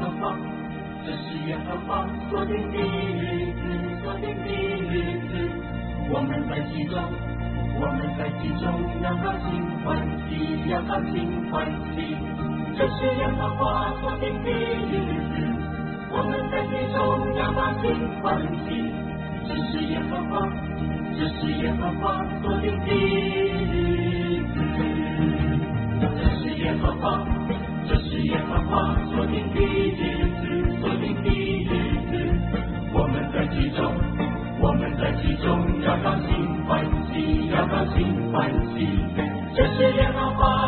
和华，这是耶和华所定的日子，所定的日子。我们在其中，我们在其中要高兴欢喜，要高兴欢喜。这是耶和华所定的日子，我们在其中要高兴欢喜。这是耶和华，这是耶和华所定的日子，这是耶和华，这是耶和华所定的日子，所定的日子。我们在其中，我们在其中要高兴欢喜，要高兴欢喜。这是耶和华